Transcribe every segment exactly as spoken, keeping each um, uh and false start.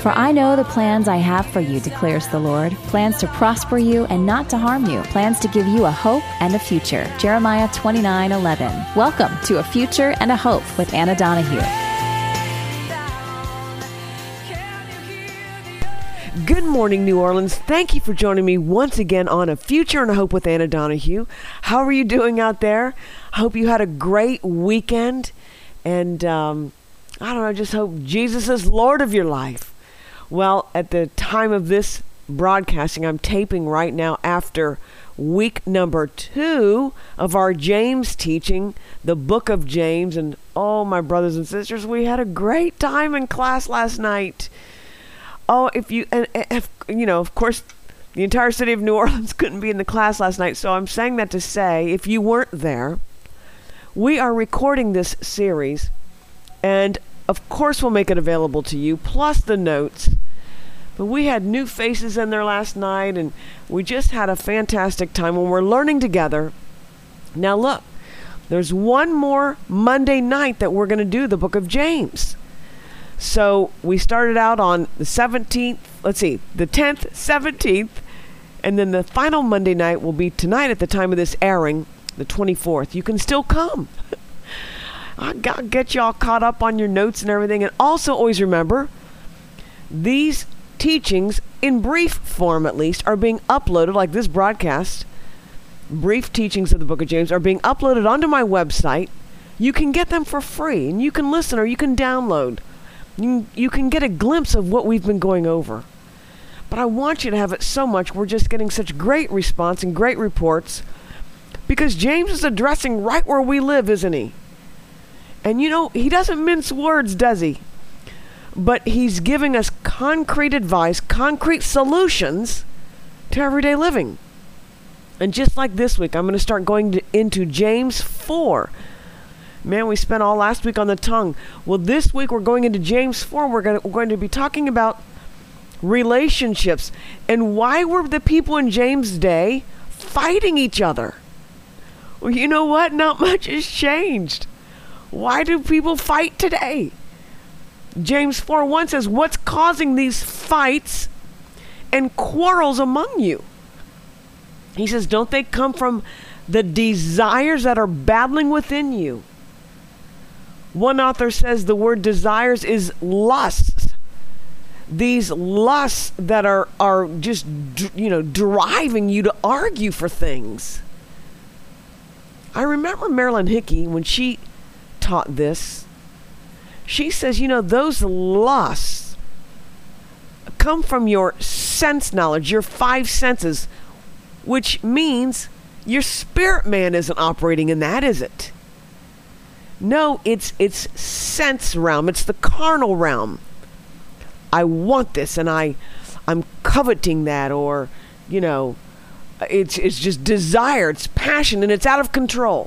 For I know the plans I have for you, declares the Lord, plans to prosper you and not to harm you, plans to give you a hope and a future. Jeremiah twenty-nine eleven. Welcome to A Future and a Hope with Anna Donahue. Good morning, New Orleans. Thank you for joining me once again on A Future and a Hope with Anna Donahue. How are you doing out there? I hope you had a great weekend. And um, I don't know, I just hope Jesus is Lord of your life. Well, at the time of this broadcasting, I'm taping right now after week number two of our James teaching, the book of James. And oh, my brothers and sisters, we had a great time in class last night. Oh, if you, and if, you know, of course, the entire city of New Orleans couldn't be in the class last night. So I'm saying that to say, if you weren't there, we are recording this series, and of course we'll make it available to you, plus the notes. But we had new faces in there last night, and we just had a fantastic time when we're learning together. Now look, there's one more Monday night that we're going to do the book of James. So we started out on the seventeenth, let's see, the tenth, seventeenth, and then the final Monday night will be tonight at the time of this airing, the twenty-fourth. You can still come. I'll get you all caught up on your notes and everything. And also always remember, these teachings, in brief form at least, are being uploaded, like this broadcast. Brief teachings of the book of James are being uploaded onto my website. You can get them for free, and you can listen or you can download. You, you can get a glimpse of what we've been going over. But I want you to have it so much. We're just getting such great response and great reports, because James is addressing right where we live, isn't he? And you know, he doesn't mince words, does he? But he's giving us concrete advice, concrete solutions to everyday living. And just like this week, I'm going to start going to, into James four. Man, we spent all last week on the tongue. Well, this week we're going into James four. We're going to, we're going to be talking about relationships and why were the people in James' day fighting each other? Well, you know what? Not much has changed. Why do people fight today? James four one says, what's causing these fights and quarrels among you? He says, don't they come from the desires that are battling within you? One author says the word desires is lusts. These lusts that are, are just, you know, driving you to argue for things. I remember Marilyn Hickey, when she taught this, she says, you know, those lusts come from your sense knowledge, your five senses, which means your spirit man isn't operating in that, is it? No, it's it's sense realm. It's the carnal realm. I want this, and I, I'm coveting that, or, you know, it's it's just desire, it's passion, and it's out of control.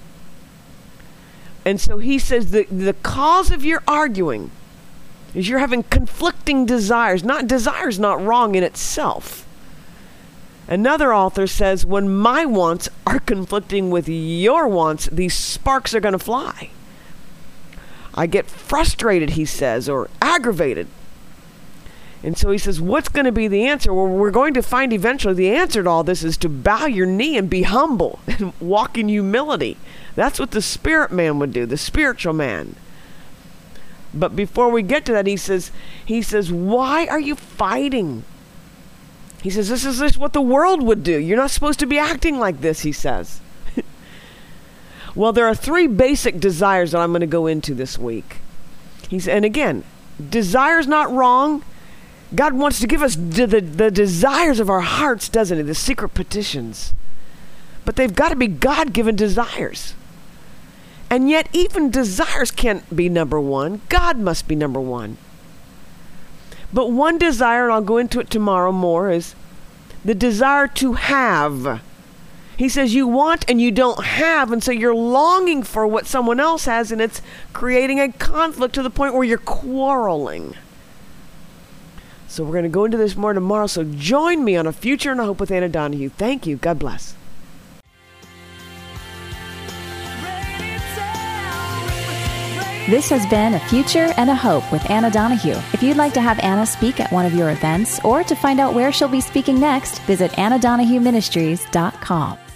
And so he says the the cause of your arguing is you're having conflicting desires. Not desires, not wrong in itself. Another author says, when my wants are conflicting with your wants, these sparks are going to fly. I get frustrated, he says, or aggravated. And so he says, what's going to be the answer? Well, we're going to find eventually the answer to all this is to bow your knee and be humble and walk in humility. That's what the spirit man would do, the spiritual man. But before we get to that, he says, he says, why are you fighting? He says, this is just what the world would do. You're not supposed to be acting like this, he says. Well, there are three basic desires that I'm going to go into this week. He's, and again, desire's not wrong. God wants to give us the, the, the desires of our hearts, doesn't he? The secret petitions. But they've got to be God-given desires. And yet, even desires can't be number one. God must be number one. But one desire, and I'll go into it tomorrow more, is the desire to have. He says you want and you don't have, and so you're longing for what someone else has, and it's creating a conflict to the point where you're quarreling. So we're going to go into this more tomorrow, so join me on A Future and a Hope with Anna Donahue. Thank you. God bless. Rain it down, rain This has been A Future and a Hope with Anna Donahue. If you'd like to have Anna speak at one of your events or to find out where she'll be speaking next, visit anna donahue ministries dot com.